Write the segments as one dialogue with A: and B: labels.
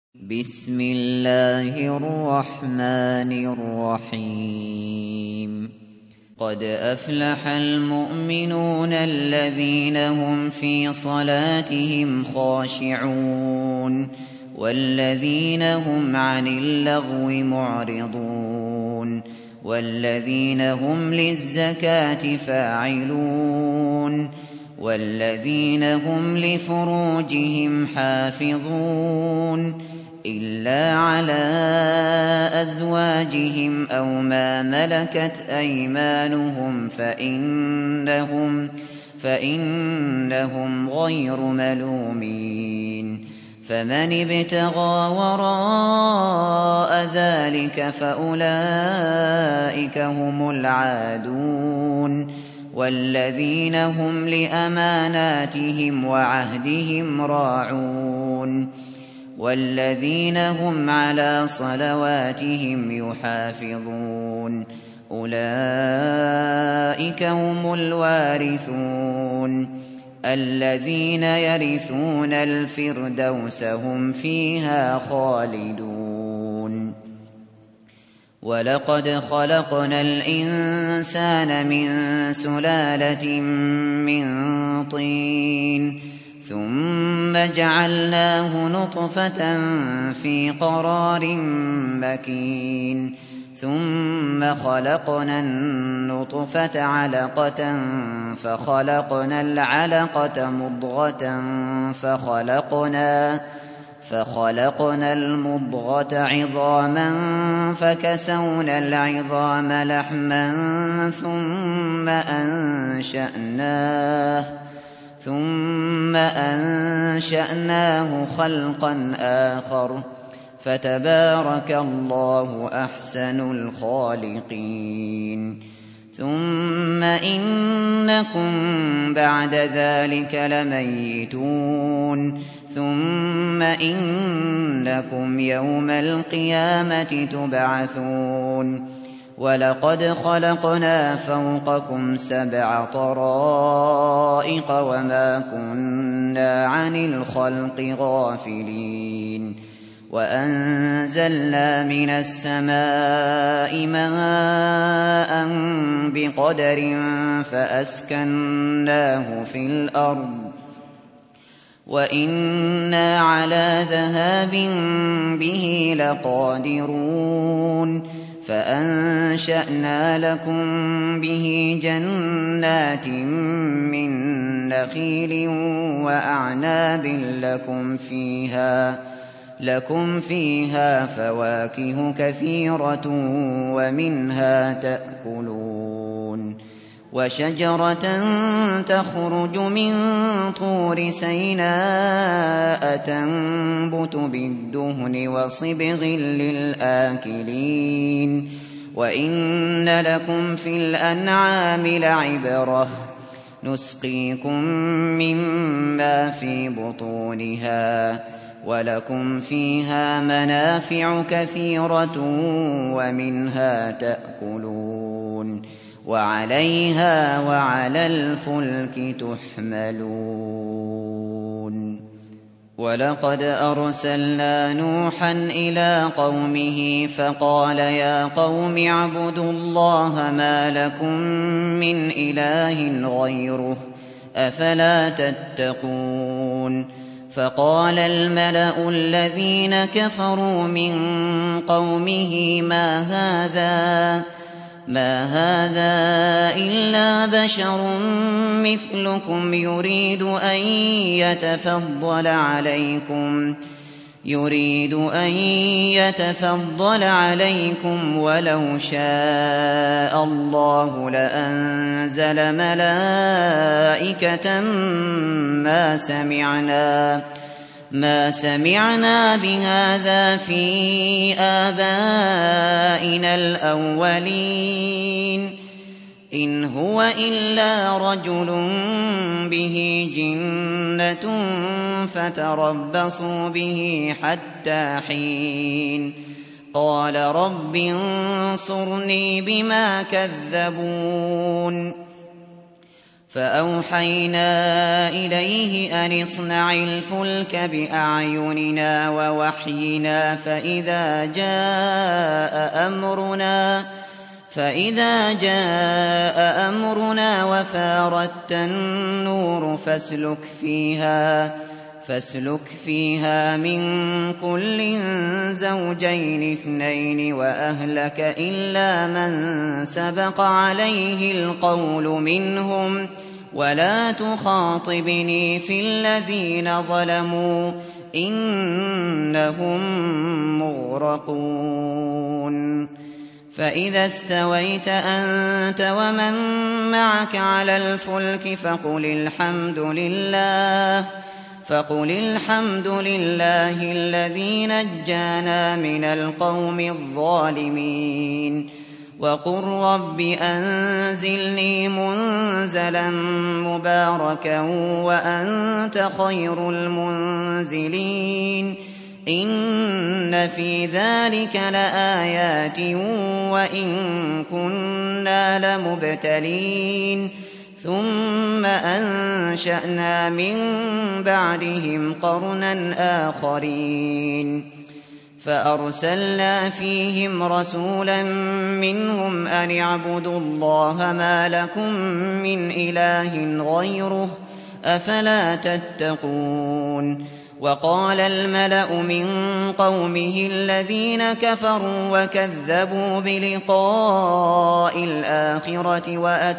A: بسم الله الرحمن الرحيم قد أفلح المؤمنون الذين هم في صلاتهم خاشعون والذين هم عن اللغو معرضون والذين هم للزكاة فاعلون والذين هم لفروجهم حافظون إلا على أزواجهم أو ما ملكت أيمانهم فإنهم غير ملومين فمن ابتغى وراء ذلك فأولئك هم العادون والذين هم لأماناتهم وعهدهم راعون والذين هم على صلواتهم يحافظون أولئك هم الوارثون الذين يرثون الفردوس هم فيها خالدون ولقد خلقنا الإنسان من سلالة من طين ثم جعلناه نطفة في قرار مكين ثم خلقنا النطفة علقة فخلقنا العلقة مضغة فخلقنا المضغة عظاما فكسونا العظام لحما ثم أنشأناه خلقا آخر فتبارك الله أحسن الخالقين ثم إنكم بعد ذلك لميتون ثم إنكم يوم القيامة تبعثون ولقد خلقنا فوقكم 7 طرائق وما كنا عن الخلق غافلين وأنزلنا من السماء ماء بقدر فأسكناه في الأرض وإنا على ذهاب به لقادرون فأنشأنا لكم به جنات من نخيل وأعناب لكم فيها فواكه كثيرة ومنها تأكلون وشجرة تخرج من طور سيناء تنبت بالدهن وصبغ للآكلين وإن لكم في الأنعام لعبرة نسقيكم مما في بطونها ولكم فيها منافع كثيرة ومنها تأكلون وعليها وعلى الفلك تحملون ولقد أرسلنا نوحا إلى قومه فقال يا قوم اعبدوا الله ما لكم من إله غيره أفلا تتقون فقال الملأ الذين كفروا من قومه ما هذا إلا بشر مثلكم يريد أن يتفضل عليكم ولو شاء الله لأنزل ملائكة ما سمعنا بهذا في آبائنا الأولين إن هو إلا رجل به جنة فتربصوا به حتى حين قال رب انصرني بما كذبون فأوحينا إليه أن اصنع الفلك بأعيننا ووحينا فإذا جاء أمرنا وفاردت النور فاسلك فيها من كل زوجين اثنين وأهلك إلا من سبق عليه القول منهم ولا تخاطبني في الذين ظلموا إنهم مغرقون فإذا استويت أنت ومن معك على الفلك فقل الحمد لله الذي نجانا من القوم الظالمين وقل رب أنزلني منزلا مباركا وأنت خير المنزلين إن في ذلك لآيات وإن كنا لمبتلين ثم أنشأنا من بعدهم قرنا آخرين فأرسلنا فيهم رسولا منهم أن اعبدوا الله ما لكم من إله غيره أفلا تتقون وقال الملأ من قومه الذين كفروا وكذبوا بلقاء الآخرة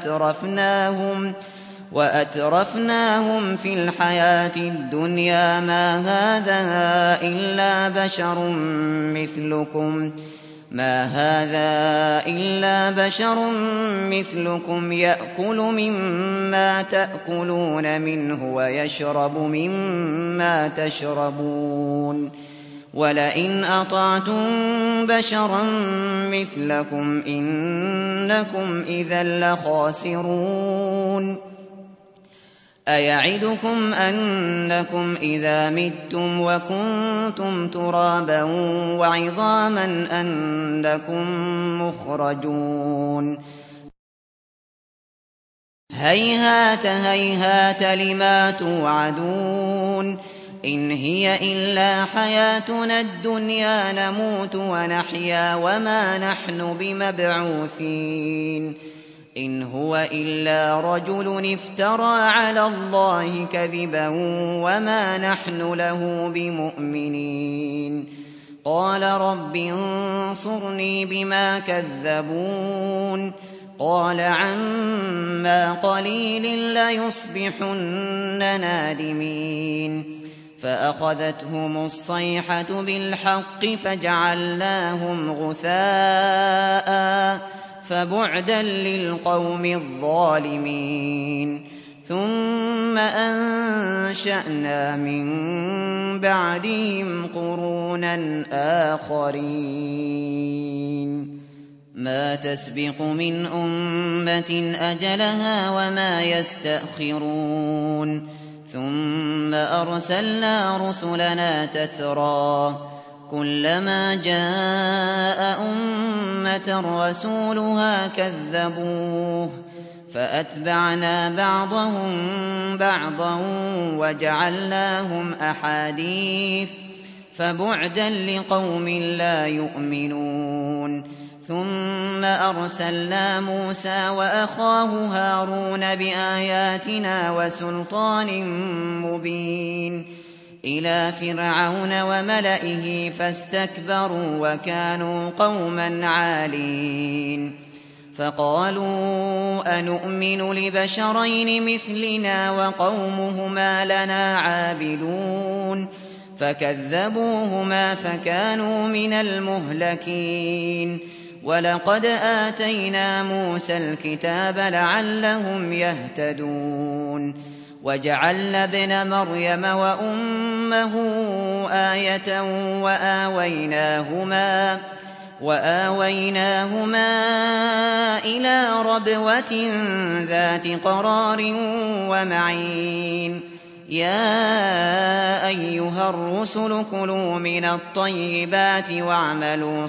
A: وأترفناهم في الحياة الدنيا ما هذا إلا بشر مثلكم يأكل مما تأكلون منه ويشرب مما تشربون ولئن أطعتم بشرا مثلكم إنكم إذا لخاسرون أيعدكم أنكم إذا متم وكنتم ترابا وعظاما أنكم مخرجون هيهات هيهات لما توعدون إن هي إلا حياتنا الدنيا نموت ونحيا وما نحن بمبعوثين إن هو إلا رجل افترى على الله كذبا وما نحن له بمؤمنين قال رب انصرني بما كذبون قال عما قليل ليصبحن نادمين فأخذتهم الصيحة بالحق فجعلناهم غثاء فبعدا للقوم الظالمين ثم أنشأنا من بعدهم قرونا آخرين ما تسبق من أمة أجلها وما يستأخرون ثم أرسلنا رسلنا تترى كلما جاء أمة رسولها كذبوه فأتبعنا بعضهم بعضا وجعلناهم أحاديث فبعدا لقوم لا يؤمنون ثم أرسلنا موسى وأخاه هارون بآياتنا وسلطان مبين إلى فرعون وملئه فاستكبروا وكانوا قوما عالين فقالوا أنؤمن لبشرين مثلنا وقومهما لنا عابدون فكذبوهما فكانوا من المهلكين ولقد آتينا موسى الكتاب لعلهم يهتدون وجعلنا ابن مريم وأمه آية وآويناهما إلى ربوة ذات قرار ومعين يا أيها الرسل كلوا من الطيبات واعملوا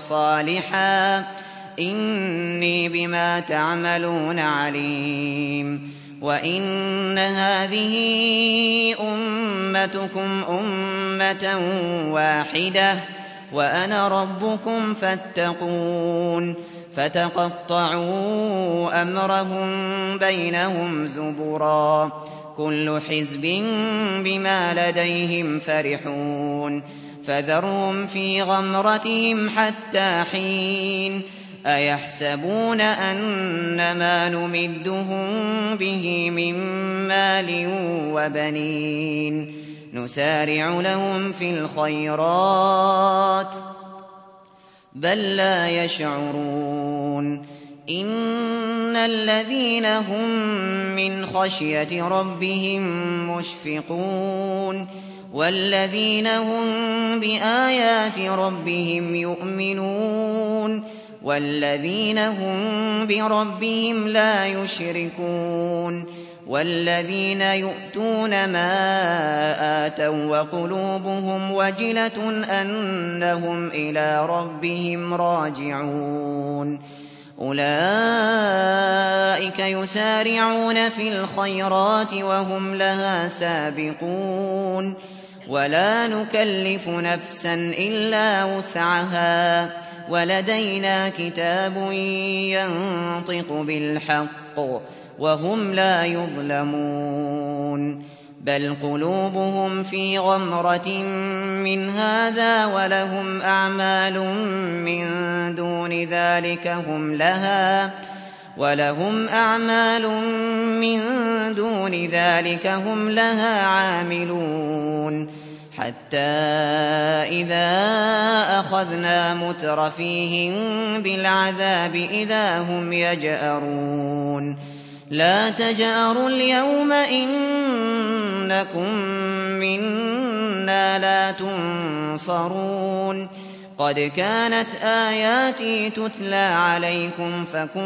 A: صالحا إني بما تعملون عليم وإن هذه أمتكم أمة واحدة وأنا ربكم فاتقون فتقطعوا أمرهم بينهم زبرا كل حزب بما لديهم فرحون فذرهم في غمرتهم حتى حين أيحسبون أن ما نمدهم به من مال وبنين نسارع لهم في الخيرات بل لا يشعرون إن الذين هم من خشية ربهم مشفقون والذين هم بآيات ربهم يؤمنون والذين هم بربهم لا يشركون والذين يؤتون ما آتوا وقلوبهم وجلة أنهم إلى ربهم راجعون أولئك يسارعون في الخيرات وهم لها سابقون ولا نكلف نفسا إلا وسعها ولدينا كتاب ينطق بالحق وهم لا يظلمون بل قلوبهم في غمرة من هذا ولهم أعمال من دون ذلك هم لها عاملون حتى إذا أخذنا مترفيهم بالعذاب إذا هم يجأرون لا تجأروا اليوم إنكم منا لا تنصرون قد كانت آياتي تتلى عليكم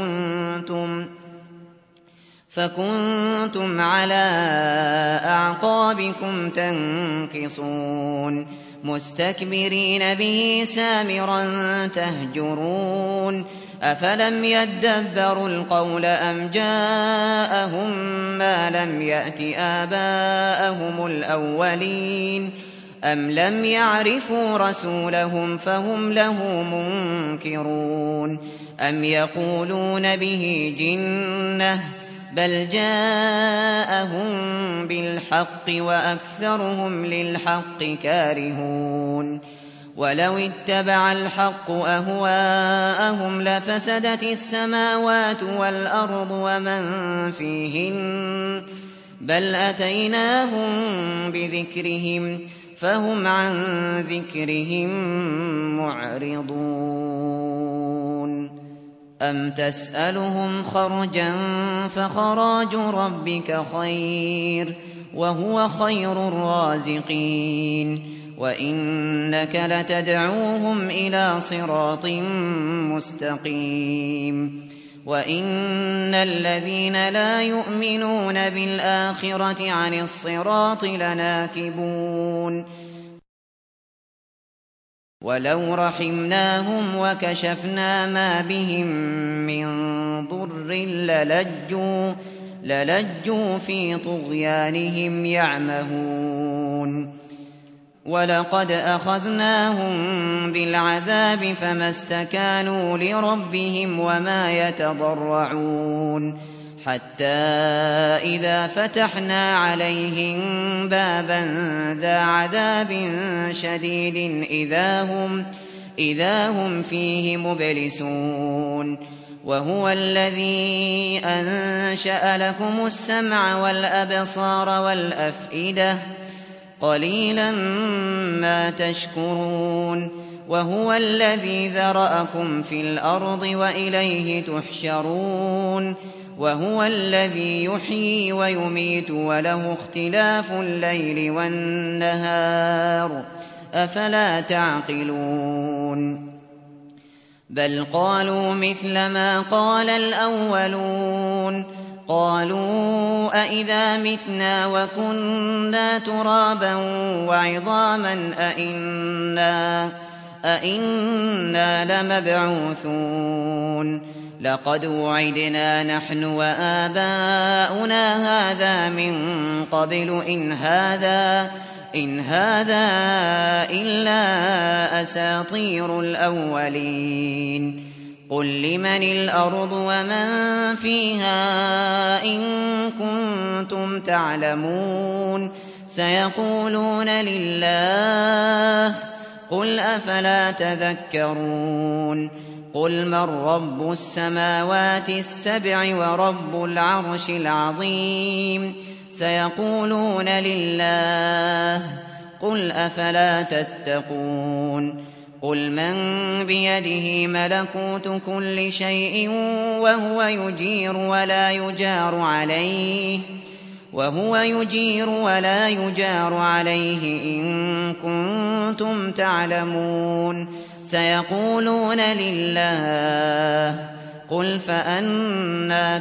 A: فكنتم على أعقابكم تنكصون مستكبرين به سامرا تهجرون أفلم يدبروا القول أم جاءهم ما لم يأت آباءهم الأولين أم لم يعرفوا رسولهم فهم له منكرون أم يقولون به جنة بل جاءهم بالحق وأكثرهم للحق كارهون ولو اتبع الحق أهواءهم لفسدت السماوات والأرض ومن فيهن بل أتيناهم بذكرهم فهم عن ذكرهم معرضون أم تسألهم خرجا فخراج ربك خير وهو خير الرازقين وإنك لتدعوهم إلى صراط مستقيم وإن الذين لا يؤمنون بالآخرة عن الصراط لناكبون ولو رحمناهم وكشفنا ما بهم من ضر للجوا في طغيانهم يعمهون ولقد أخذناهم بالعذاب فما استكانوا لربهم وما يتضرعون حتى إذا فتحنا عليهم بابا ذا عذاب شديد إذا هم فيه مبلسون وهو الذي أنشأ لكم السمع والأبصار والأفئدة قليلا ما تشكرون وهو الذي ذرأكم في الأرض وإليه تحشرون وهو الذي يحيي ويميت وله اختلاف الليل والنهار أفلا تعقلون بل قالوا مثل ما قال الأولون قالوا أإذا متنا وكنا ترابا وعظاما أإنا لمبعوثون لقد وعدنا نحن وآباؤنا هذا من قبل إن هذا إلا أساطير الأولين قل لمن الأرض ومن فيها إن كنتم تعلمون سيقولون لله قل أفلا تذكرون قل من رب السماوات السبع ورب العرش العظيم سيقولون لله قل أفلا تتقون قل من بيده ملكوت كل شيء وهو يجير ولا يجار عليه إن كنتم تعلمون سيقولون لله قل فأنى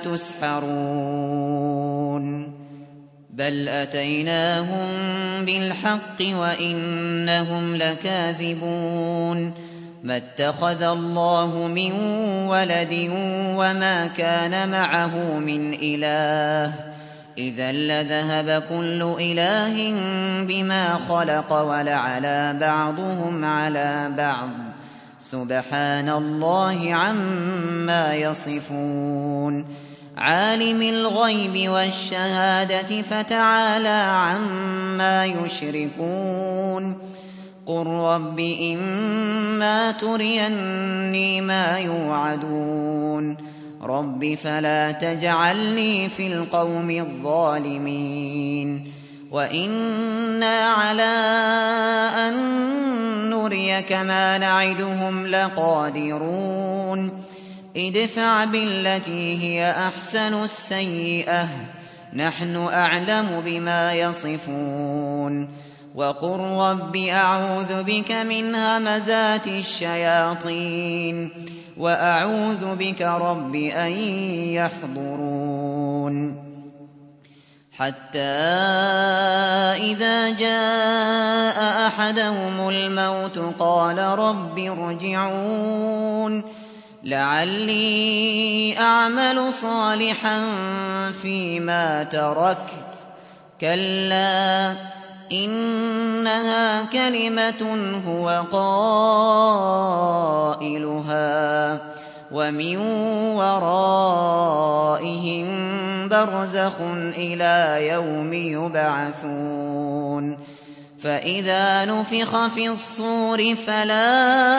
A: تسحرون بل أتيناهم بالحق وإنهم لكاذبون ما اتخذ الله من ولد وما كان معه من إله إذا لذهب كل إله بما خلق ولعلى بعضهم على بعض سبحان الله عما يصفون عالم الغيب والشهادة فتعالى عما يشركون قل رب إما تريني ما يوعدون رب فلا تجعلني في القوم الظالمين وإنا على أن نريك ما نعدهم لقادرون ادفع بالتي هي أحسن السيئة نحن أعلم بما يصفون وقل رب أعوذ بك من همزات الشياطين وأعوذ بك رب أن يحضرون حتى إذا جاء أحدهم الموت قال رب ارجعون لعلي أعمل صالحا فيما تركت كلا إنها كلمة هو قائلها ومن ورائهم برزخ إلى يوم يبعثون فإذا نفخ في الصور فلا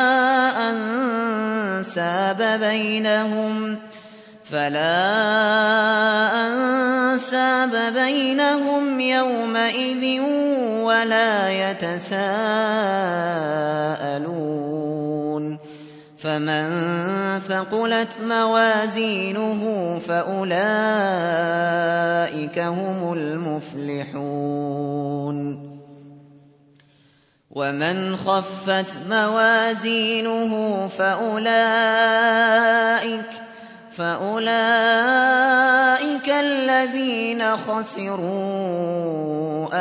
A: أنساب بينهم يومئذ ولا يتساءلون فمن ثقلت موازينه فأولئك هم المفلحون ومن خفت موازينه فأولئك الذين خسروا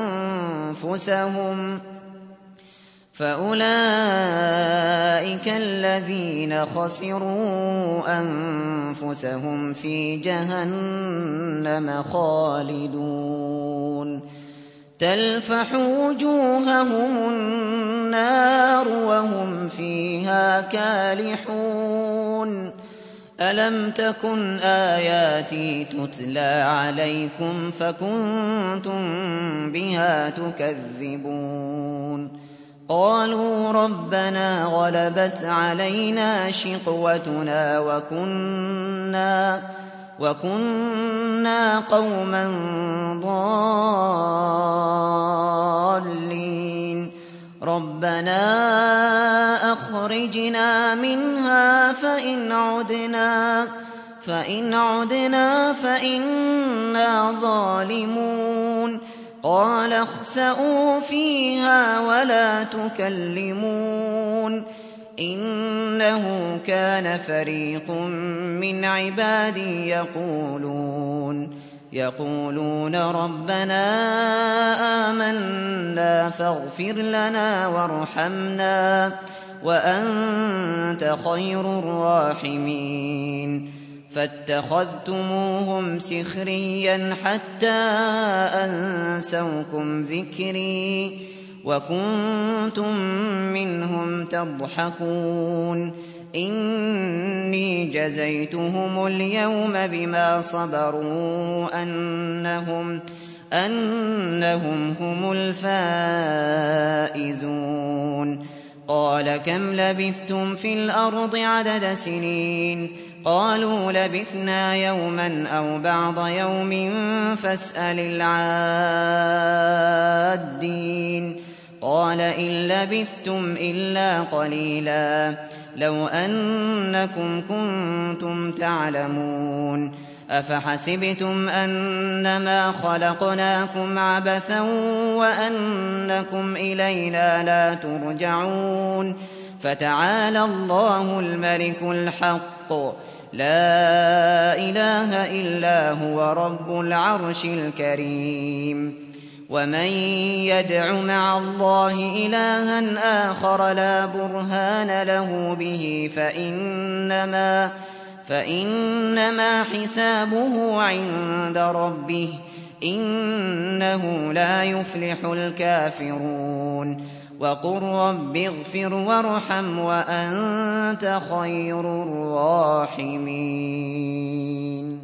A: أنفسهم في جهنم خالدون تلفح وجوههم النار وهم فيها كالحون ألم تكن آياتي تتلى عليكم فكنتم بها تكذبون قالوا ربنا غلبت علينا شقوتنا وكنا قوما ضالين ربنا أخرجنا منها فإن عدنا فإنا ظالمون قال اخسئوا فيها ولا تكلمون إنه كان فريق من عبادي يقولون يقولون ربنا آمنا فاغفر لنا وارحمنا وأنت خير الراحمين فاتخذتموهم سخريا حتى أنسوكم ذكري وكنتم منهم تضحكون إني جزيتهم اليوم بما صبروا أنهم هم الفائزون قال كم لبثتم في الأرض عدد سنين قالوا لبثنا يوما أو بعض يوم فاسأل العادين قال إن لبثتم إلا قليلا لو أنكم كنتم تعلمون أفحسبتم أنما خلقناكم عبثا وأنكم إلينا لا ترجعون فتعالى الله الملك الحق لا إله إلا هو رب العرش الكريم ومن يدع مع الله إلها آخر لا برهان له به فإنما حسابه عند ربه إنه لا يفلح الكافرون وقل رب اغفر وارحم وأنت خير الراحمين